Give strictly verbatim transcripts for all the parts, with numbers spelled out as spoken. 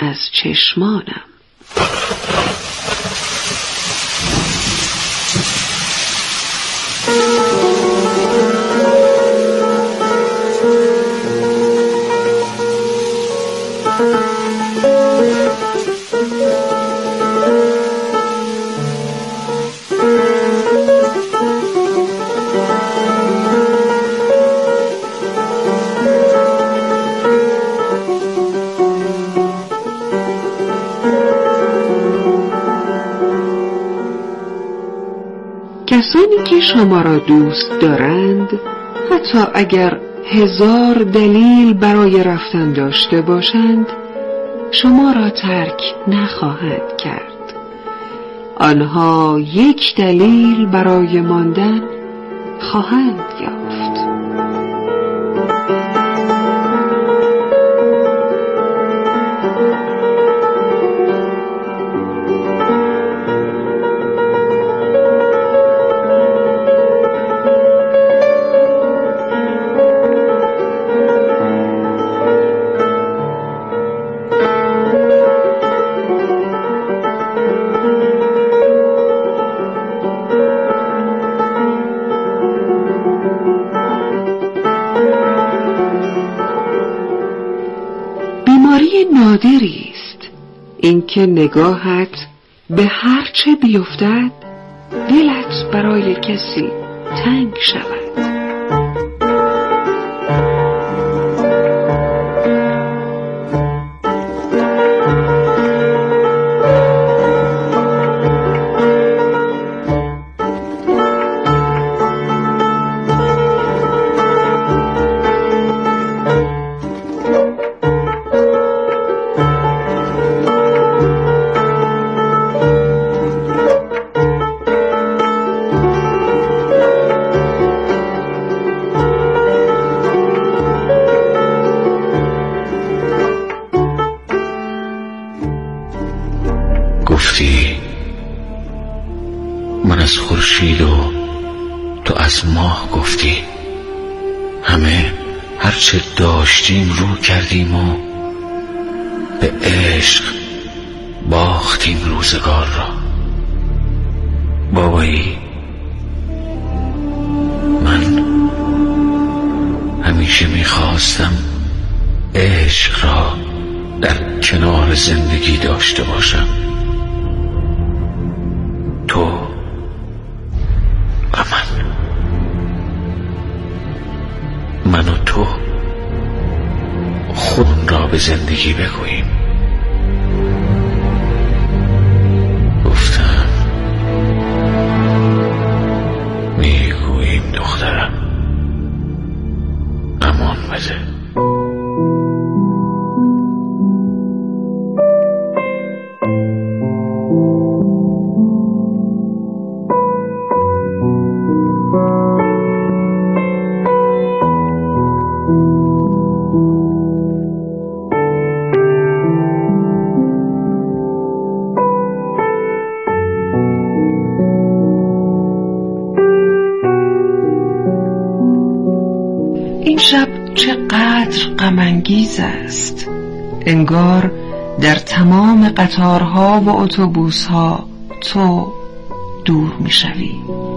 از چشمانم. کسانی که شما را دوست دارند حتی اگر هزار دلیل برای رفتن داشته باشند شما را ترک نخواهند کرد. آنها یک دلیل برای ماندن خواهند یافت. بیماری نادری است اینکه نگاهت به هر چه بیفتد دلت برای کسی تنگ شود. گفتی من از خورشید و تو از ماه گفتی، همه هرچه داشتیم رو کردیم و به عشق باختیم روزگار را. بابایی من همیشه میخواستم عشق را در کنار زندگی داشته باشم. تو و من من و تو خود را به زندگی بگوییم. گفتم میگوییم دخترم امان بده. این شب چقدر غم انگیز است. انگار در تمام قطارها و اتوبوسها تو دور میشوی.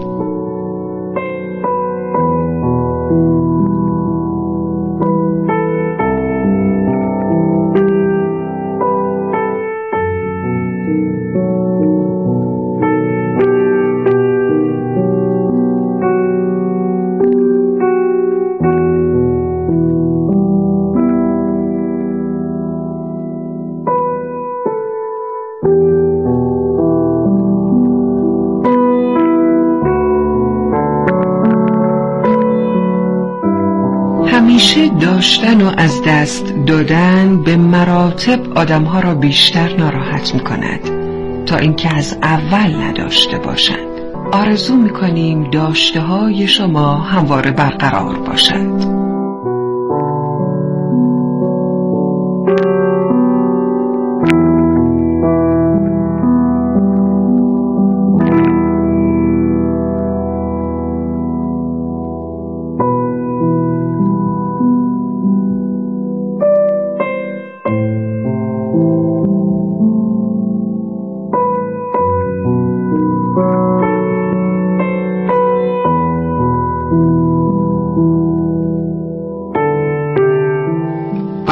همیشه داشتن و از دست دادن به مراتب آدمها را بیشتر ناراحت می کند تا اینکه از اول نداشته باشند. آرزو می کنیم داشته های شما همواره برقرار باشد.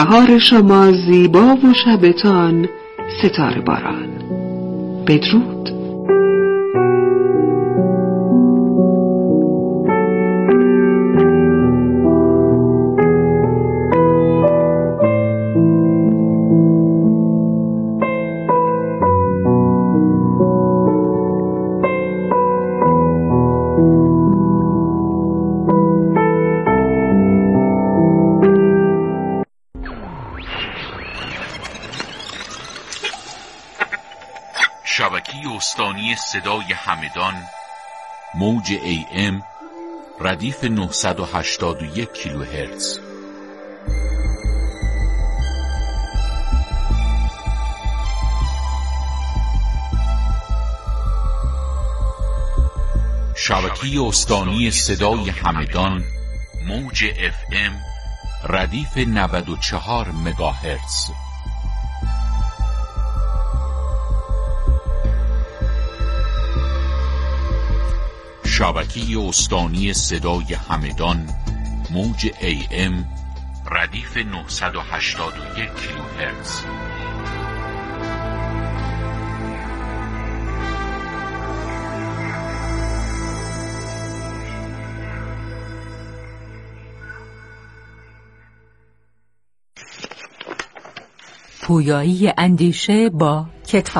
بهار شما زیبا و شبتان ستاره باران. بدرود. شبکه استانی صدای همدان، موج ای ام ردیف نهصد و هشتاد و یک کیلوهرتز. شبکه استانی صدای همدان، موج اف ام ردیف نود و چهار مگاهرتز. شبکه استانی صدای همدان، موج ای ام ردیف نهصد و هشتاد و یک کیلوهرتز. پویایی اندیشه با کتاب.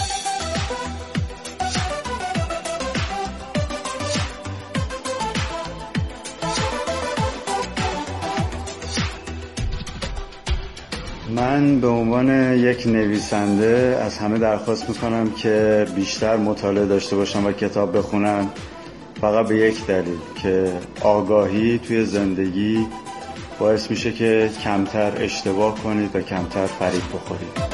من به عنوان یک نویسنده از همه درخواست میکنم که بیشتر مطالعه داشته باشم و کتاب بخونم، فقط به یک دلیل، که آگاهی توی زندگی باعث میشه که کمتر اشتباه کنید و کمتر فریب بخورید.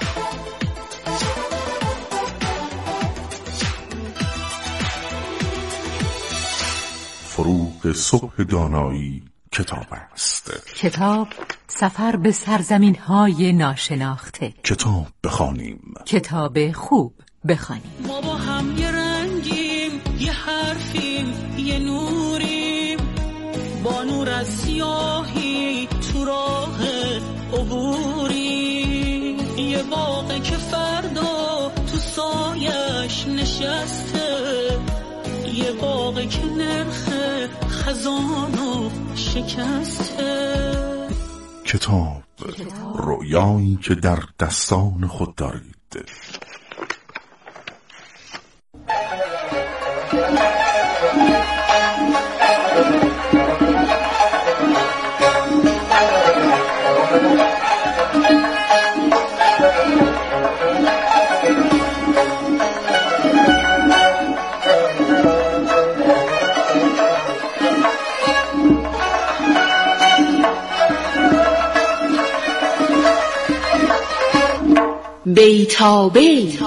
فروغ صبح دانایی کتاب است. کتاب سفر به سرزمین‌های ناشناخته. کتاب بخوانیم. کتاب خوب بخوانیم. ما با هم یه رنگیم، یه حرفیم، یه نوریم، با نور از سیاهی تو راه عبوریم. یه باغه که فردا تو سایش نشسته، یه باغه که نرخ خزانو شکسته. کتاب رویایی که در دستان خود دارید. بیتا بیت.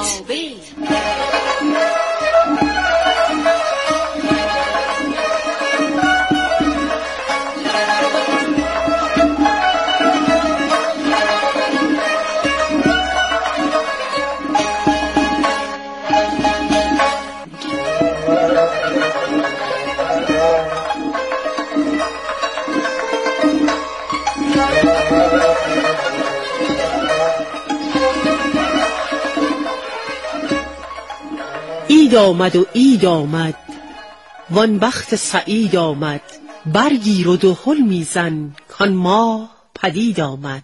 عید آمد و عید آمد، وان بخت سعید آمد. برگیر و دهل میزن کان ماه پدید آمد.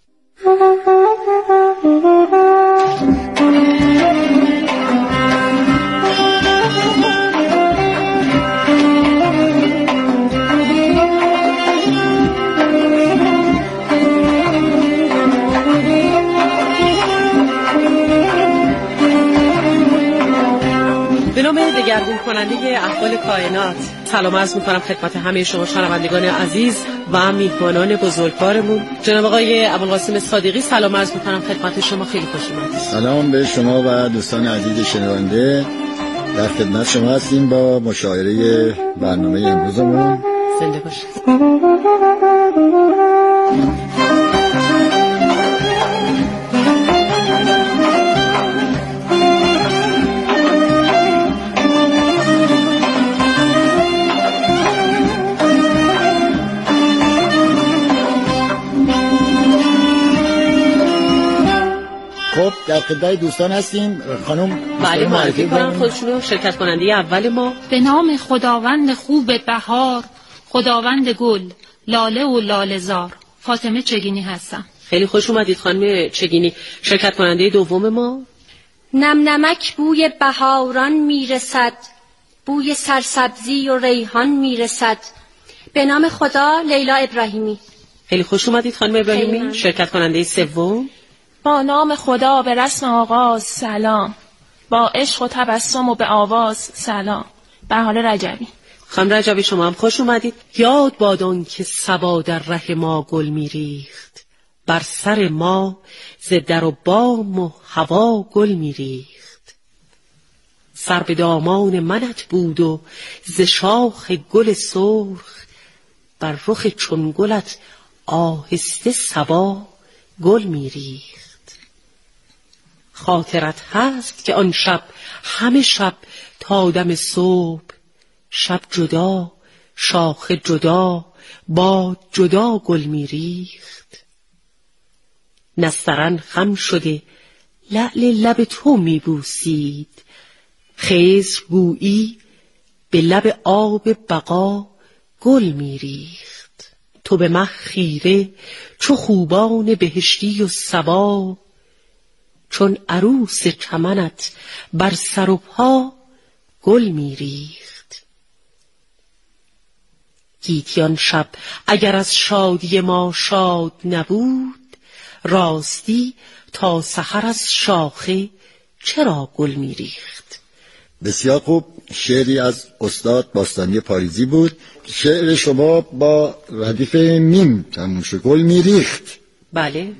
به نام دگرگون کننده احوال کائنات سلام عرض میکنم خدمت همه شما شنوندگان عزیز و میهمانان بزرگوارمون. جناب آقای ابوالقاسم صادقی سلام عرض میکنم خدمت شما، خیلی خوش اومدید. سلام به شما و دوستان عزیز شنونده، در خدمت شما هستیم با مشاوره برنامه امروزمون. زنده باشید. خب در خدمت دوستان هستیم. خانم بله معرفی کنم خودشونو، شرکت کننده اول ما. به نام خداوند خوب بهار، خداوند گل، لاله و لاله زار، فاطمه چگینی هستم. خیلی خوش اومدید خانم چگینی. شرکت کننده دوم ما. نم نمک بوی بهاران میرسد، بوی سرسبزی و ریحان میرسد. به نام خدا لیلا ابراهیمی. خیلی خوش اومدید خانم ابراهیمی. شرکت کننده سوم. با نام خدا به رسم آغاز سلام، با عشق و تبسم و به آواز سلام. بهار رجبی. خانم رجبی شما هم خوش اومدید. یاد بادان که صبا در ره ما گل میریخت، بر سر ما ز در و بام و هوا گل میریخت. سر به دامان منت بود و ز شاخ گل سرخ، بر رخ چون گلت آهسته صبا گل میریخت. خاطرت هست که آن شب همه شب تا دم صبح، شب جدا شاخه جدا باد جدا گل میریخت. نسترن خم شده لعل لب تو میبوسید، خضر گویی به لب آب بقا گل میریخت. تو به مه خیره چو خوبان بهشتی و صبا، چون عروس چمنت بر سر و پا گل میریخت. گیتی آن شب اگر از شادی ما شاد نبود، راستی تا سحر از شاخه چرا گل میریخت. بسیار خوب. شعری از استاد باستانی پاریزی بود. شعر شما با ردیف میم تموم شد. گل میریخت. بله.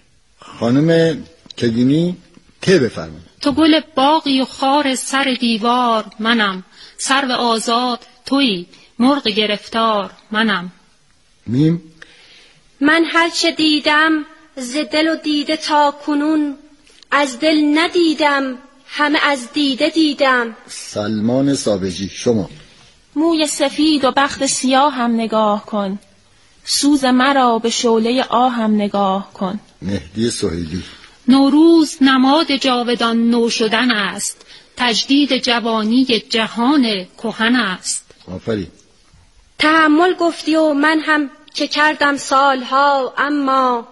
خانم چگینی ته بفرمایید. تو گل باغی و خار سر دیوار منم، سرو آزاد تویی، مرغ گرفتار منم. میم. من هرچه دیدم ز دل و دیده تا کنون، از دل ندیدم همه از دیده دیدم. سلمان سابجی شما. موی سفید و بخت سیاه هم نگاه کن، سوز مرا به شعله آهم نگاه کن. مهدی سهیلی. نوروز نماد جاودان نو شدن است، تجدید جوانی جهان کهن است. آفرین. تحمل گفتی و من هم که کردم سالها، اما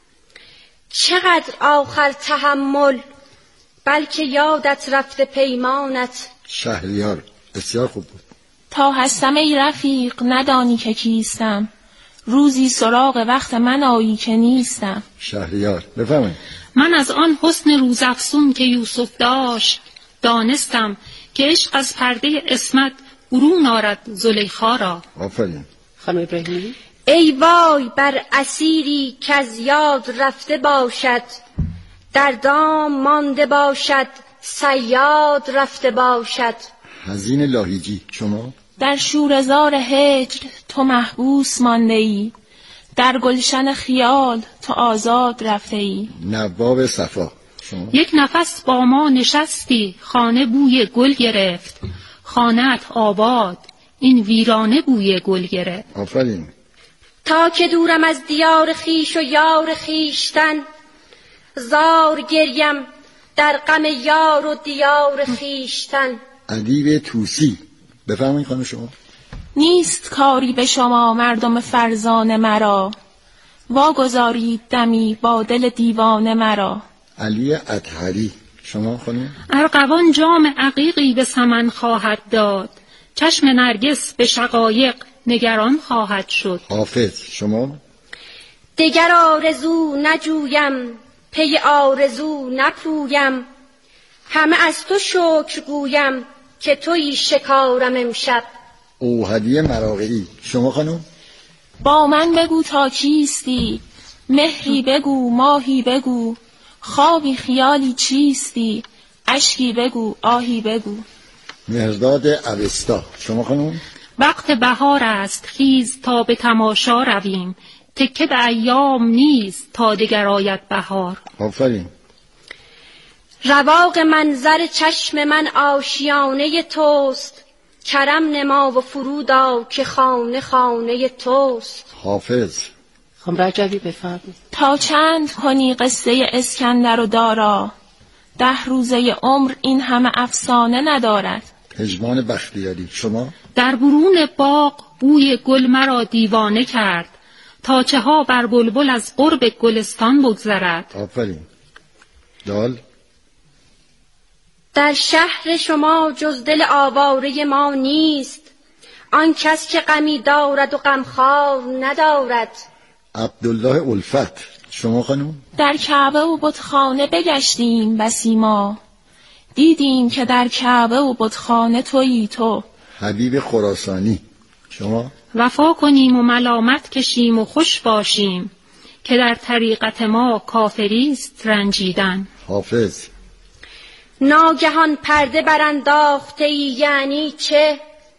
چقدر آخر تحمل، بلکه یادت رفته پیمانت. شهریار. بسیار خوب بود. تا هستم ای رفیق ندانی که کیستم، روزی سراغ وقت من آیی که نیستم. شهریار بفرمایید. من از آن حسن روزافزون که یوسف داشت، دانستم که عشق از پرده عصمت برون آرد زلیخا را. آفرین. خانم ابراهیمی. ای وای بر اسیری که از یاد رفته باشد، در دام مانده باشد صیاد رفته باشد. حزین لاهیجی شما. در شوره‌زار هجر تو محبوس مانده ای، در گلشن خیال تو آزاد رفته ای. نواب صفا شما. یک نفس با ما نشستی، خانه بوی گل گرفت، خانه‌ات آباد این ویرانه بوی گل گرفت. آفرین. تا که دورم از دیار خیش و یار خیشتن، زار گریم در غم یار و دیار خیشتن. ادیب توسی بفرمایید خانم شما. نیست کاری به شما مردم فرزانه مرا، واگذارید دمی با دل دیوانه مرا. علی اطهری شما خانم. ارغوان جام عقیقی به سمن خواهد داد، چشم نرگس به شقایق نگران خواهد شد. حافظ شما. دگر آرزو نجویم پی آرزو نپویم، همه از تو شکر گویم که تویی شکارم امشب. اوحدی مراغعی شما خانم. با من بگو تا کیستی، مهری بگو ماهی بگو، خوابی خیالی چیستی، اشکی بگو آهی بگو. مهرداد اوستا شما خانم. وقت بهار است خیز تا به تماشا رویم، تکه به ایام نیست تا دگر آید بهار. آفرین. رواق منظر چشم من آشیانه توست، کرم نما و فرودا که خانه خانه توست. حافظ. خانم رجبی بفرمایید. تا چند کنی قصه اسکندر و دارا، ده روزه عمر این همه افسانه ندارد. پژمان بختیاری. شما؟ در برون باغ بوی گل مرا دیوانه کرد، تا چه ها بر بلبل از قرب گلستان بگذرد. آفرین. دال. در شهر شما جز دل آواره ما نیست، آن کس که غمی دارد و غمخوار ندارد. عبدالله الفت. شما خانم؟ در کعبه و بتخانه بگشتیم بسی ما، دیدیم که در کعبه و بتخانه تویی تو. حبیب خراسانی. شما؟ وفا کنیم و ملامت کشیم و خوش باشیم، که در طریقت ما کافریست رنجیدن. حافظ. ناگهان پرده برانداخته ای یعنی چه،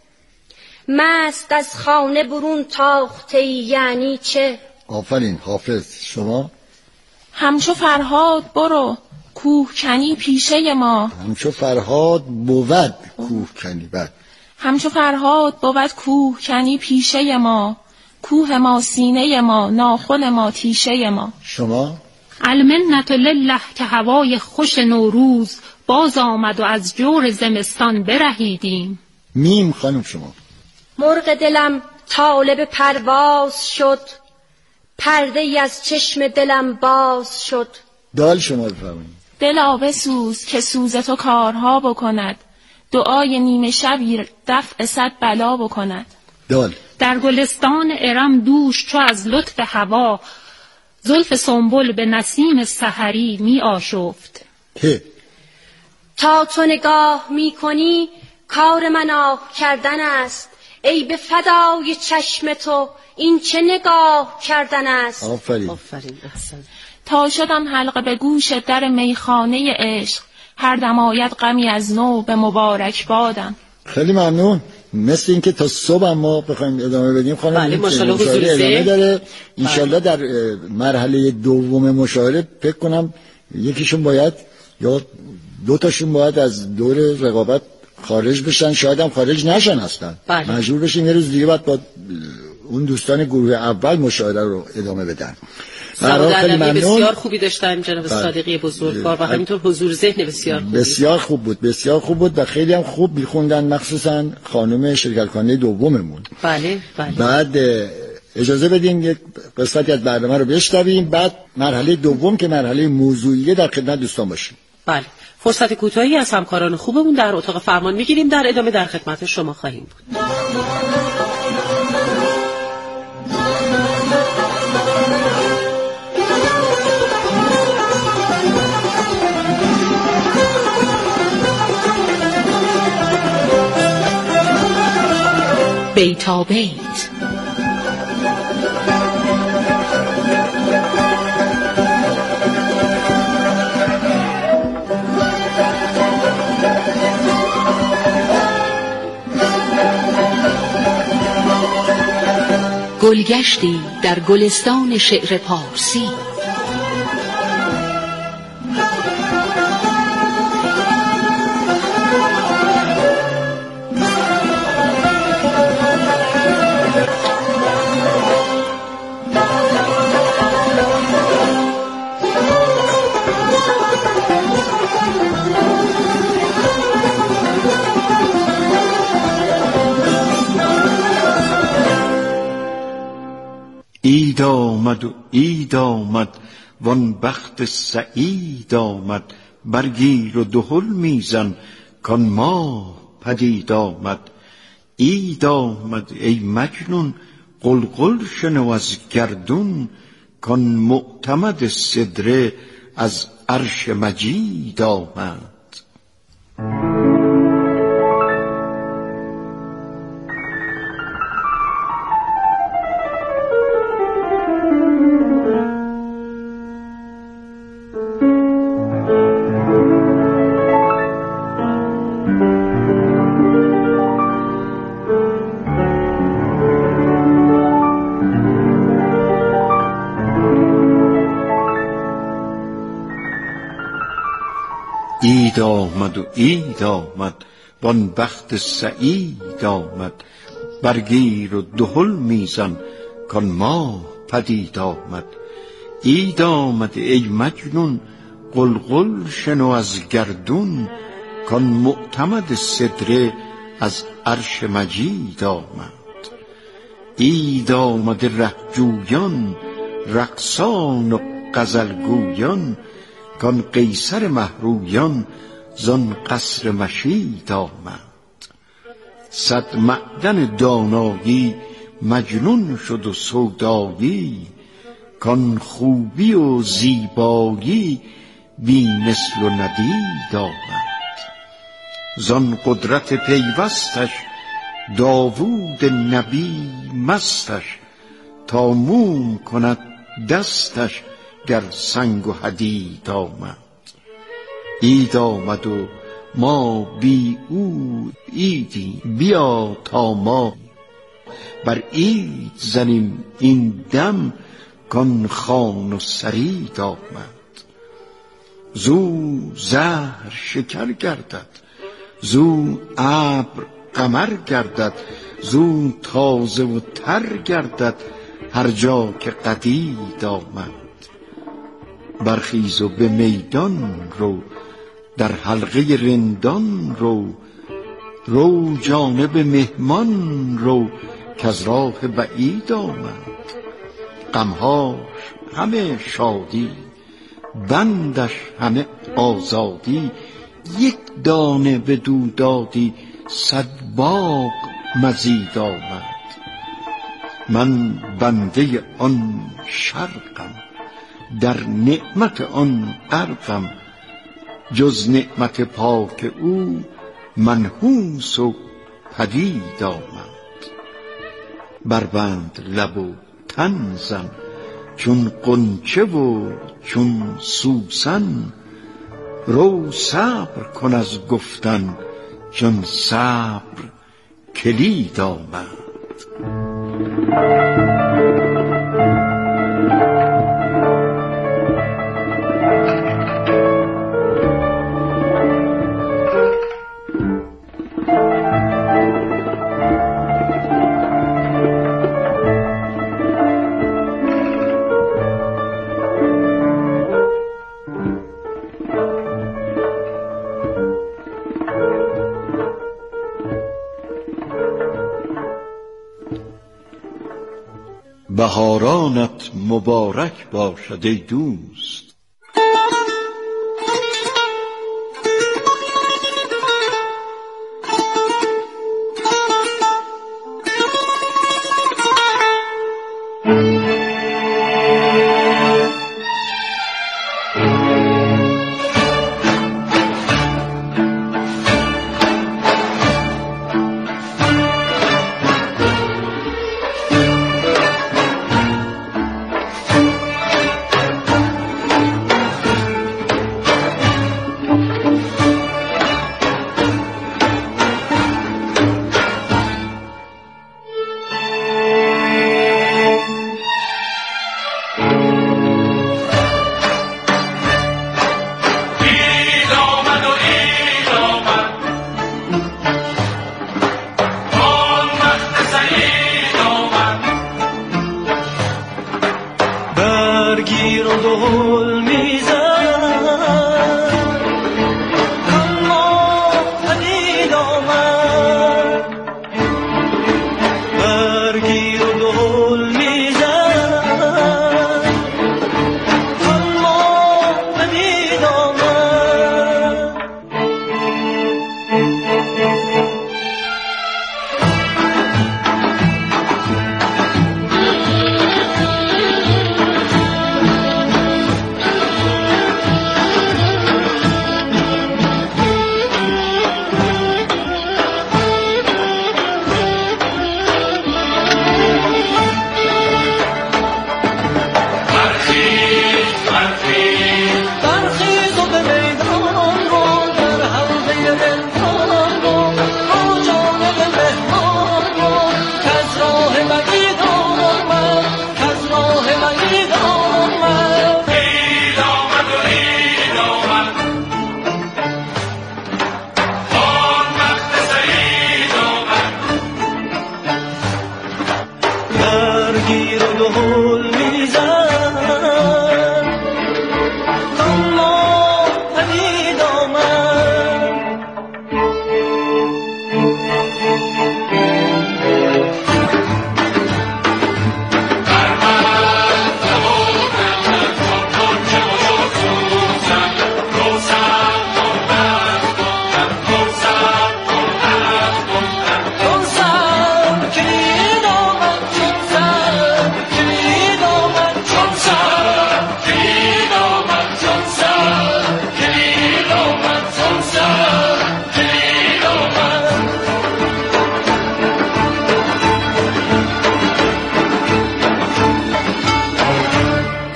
مست از خانه برون تاخته ای یعنی چه. آفرین. حافظ. شما؟ همچو فرهاد برو کوه کنی پیشه ما، همچو فرهاد بود کوه کنی. بد. همچو فرهاد بود کوه کنی پیشه ما، کوه ما سینه ما، ناخن ما تیشه ما. شما؟ المنت لله که هوای خوش نوروز باز آمد و از جور زمستان برهیدیم. میم خانم. شما؟ مرغ دلم طالب پرواز شد، پرده ای از چشم دلم باز شد. دال. شما بفرمایید. دلا بسوز که سوز تو کارها بکند، دعای نیمه شبی دفع صد بلا بکند. دال. در گلستان ارم دوش چو از لطف هوا، زلف سنبل به نسیم سحری می آشفت. که تا تو نگاه می کنی کار من آه کردن است، ای به فدای چشم تو این چه نگاه کردن است. آفرین. آفرین. احسن. تا شدم حلقه به گوش در میخانه عشق، هر دم آید غمی از نو به مبارک بادم. خیلی ممنون. مثل اینکه تا صبح ما بخوایم ادامه بدیم خانم. بله ماشاءالله حضور ادامه داره انشالله. در مرحله دوم مشاوره فکر کنم یکیشون باید یا دو تاشون باید از دور رقابت خارج بشن، شاید هم خارج نشن اصلا. بله. مجبور بشیم یه روز دیگه بعد با اون دوستان گروه اول مشاهده رو ادامه بدن. خیلی ممنون. بسیار خوبی داشتن جناب صادقی بزرگوار و همینطور حضور ذهن بسیار خوب. بسیار خوب بود. بسیار خوب بود و خیلی هم خوب میخوندن، مخصوصا خانم شرکت کننده دوممون. بله بله. بعد اجازه بدین یک قسمتی از برنامه رو بشنویم، بعد مرحله دوم که مرحله موضوعیه در خدمت دوستان باشیم. بله. فرصت کوتاهی از همکاران خوبمون در اتاق فرمان میگیریم، در ادامه در خدمت شما خواهیم بود. بیتا بیت. گلگشتی در گلستان شعر پارسی. عید آمد و عید آمد وان بخت سعید آمد، برگیر و دهل میزن کان ماه پدید آمد. عید آمد ای مجنون قلقل شنو از گردون، کان معتمد سدره از عرش مجید آمد. عید آمد و عید آمد وان بخت سعید آمد، برگیر و دهل میزن کان ماه پدید آمد. عید آمد ای مجنون قلقل شنو از گردون، کان معتمد سدره از عرش مجید آمد. عید آمد رهجویان رقصان و غزلگویان، کان قیصر مهرویان زان قصر مشید آمد. صد معدن دانایی مجنون شد و سودایی، کان خوبی و زیبایی بی مثل و ندید آمد. زان قدرت پیوستش داوود نبی مستش، تا موم کند دستش گر سنگ و حدید آمد. عید آمد و ما بی او عیدی، بیا تا ما بر عید زنیم این دم، کان خوان و سرید آمد. زو زهر شکر گردد، زو ابر قمر گردد، زو تازه و تر گردد هر جا که قدید آمد. برخیز و به میدان رو، در حلقه رندان رو، رو جانب مهمان رو کز راه بعید آمد. غمهاش همه شادی، بندش همه آزادی، یک دانه بدو دادی صد باغ مزید آمد. من بنده آن شرقم، در نعمت آن غرقم، جز نعمت پاک او منحوس و پدید آمد. بربند لب و تن زن چون غنچه و چون سوسن، رو صبر کن از گفتن چون صبر کلید آمد. بهارانت مبارک باشد ای دوست،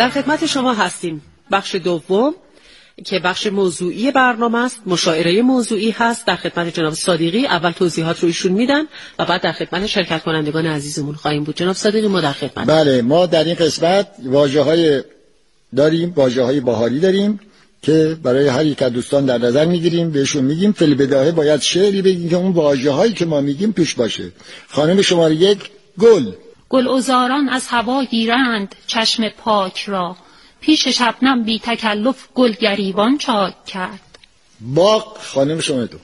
در خدمت شما هستیم. بخش دوم که بخش موضوعی برنامه است، مشاعره موضوعی هست. در خدمت جناب صادقی اول توضیحات رو ایشون میدن و بعد در خدمت شرکت کنندگان عزیزمون خواهیم بود. جناب صادقی ما در خدمت. بله، ما در این قسمت واژه‌های داریم، واژه‌های بهاری داریم که برای هر یک از دوستان در نظر میگیریم، بهشون میگیم فی البداهه باید شعری بگیم که اون واژه‌هایی که ما میگیم توش باشه. خانم شماره یک، گل. گل عذاران از هوا گیرند چشم پاک را، پیش شبنم بی تکلف گل گریبان چاک کرد. باغ. خانم شماره دو.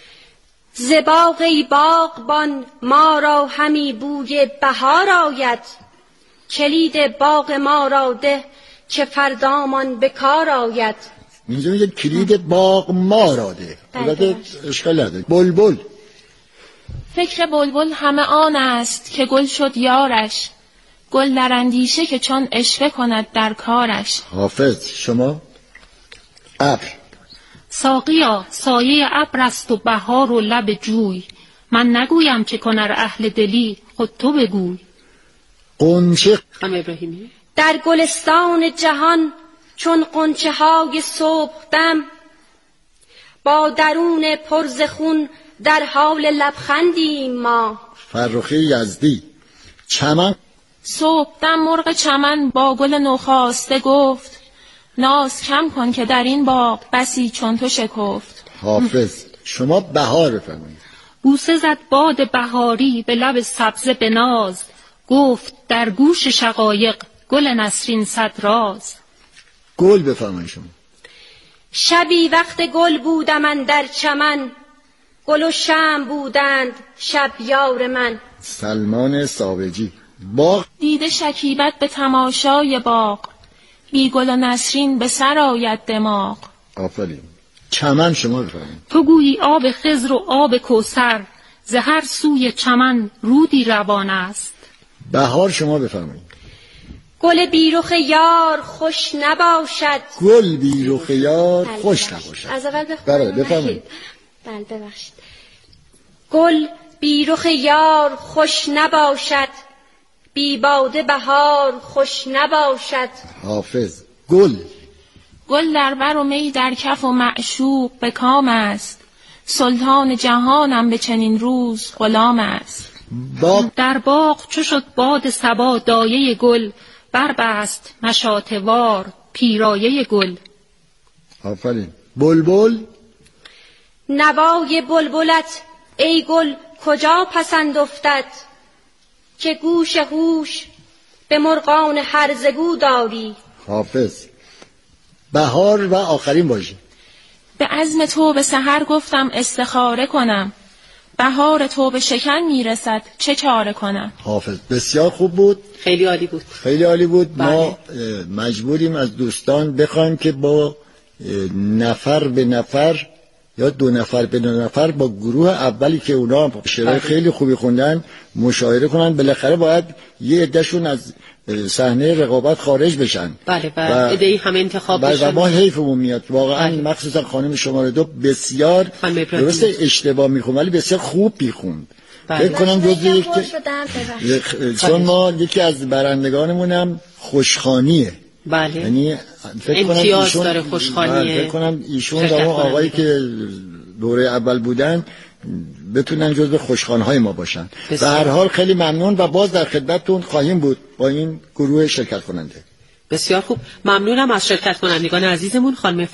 ز باغ ای باغبان ما را همی بوی بهار آید، کلید باغ ما را ده که فردامان به کار آید. اینجا میگه کلید باغ ما را ده، البته اشکال نداره. بلبل. فکر بلبل همه آن است که گل شد یارش، گل در اندیشه که چون اشوه کند در کارش. حافظ. شما؟ ابر. ساقیا سایه ابر است و بهار و لب جوی، من نگویم چه کنر اهل دلی خود تو بگوی. غنچه. خانم ابراهیمی. در گلستان جهان چون غنچه های صبح دم، با درون پر ز خون در حال لبخندیم ما. فرخی یزدی. چمن. صبح دم مرغ چمن با گل نوخاسته گفت، ناز کم کن که در این باغ بسی چون تو شکفت. حافظ. شما بهار بفرمایید. بوسه زد باد بهاری به لب سبزه به ناز، گفت در گوش شقایق گل نسرین صد راز. گل بفرمایید شما. شبی وقت گل بودم من در چمن، گل و شمع بودند شب یار من. سلمان ساوجی. باغ. دیده شکیبت به تماشای باغ، بی گل و نسرین به سر آید دماغ. آفرین. چمن. شما بفرمایید. تو گویی آب خضر و آب کوثر، ز هر سوی چمن رودی روان است. بهار. شما بفرمایید. گل بیرخ یار خوش نباشد. گل بیرخ یار خوش نباشد. از اول بخونم. بفرمایید. بله ببخشید. گل بیرخ یار خوش نباشد، بی باده بهار خوش نباشد. حافظ. گل. گل در بر و می در کف و معشوق به کام است، سلطان جهانم به چنین روز غلام است. باغ. در باغ چو شد باد صبا دایه گل، بربست مشاطه وار پیرایه گل. آفرین. بلبل. نوای بلبلت ای گل کجا پسند افتد، که گوش هوش به مرغان هرزگو داری. حافظ. بهار و آخرین باشه. به عزم تو به سحر گفتم استخاره کنم، بهار تو به شکن میرسد چه چاره کنم. حافظ. بسیار خوب بود. خیلی عالی بود. خیلی عالی بود. بله. ما مجبوریم از دوستان بخوایم که با نفر به نفر یا دو نفر به دو نفر با گروه اولی که اونا شعرهای خیلی خوبی خوندن مشاعره کنن. بالاخره باید یه عدهشون از صحنه رقابت خارج بشن. بله و عده‌ای هم انتخاب بله بشن. و ما حیفمون میاد واقعا. بله. مخصوصا خانم شماره دو بسیار درست اشتباه میخوند ولی بسیار خوب میخوند. بله. فکر کنم جزو یک چون ما یکی از برندگانمون هم خوشخانیه. بله. یعنی فکر کنم امتیاز ایشون داره خوشخانیه. فکر کنم ایشون و اون آقایی که دوره اول بودن بتونن جزو خوشخوانهای ما باشن. به هر حال خیلی ممنون و باز در خدمتتون خواهیم بود با این گروه شرکت کننده. بسیار خوب. ممنونم از شرکت کنندگان عزیزمون. خانم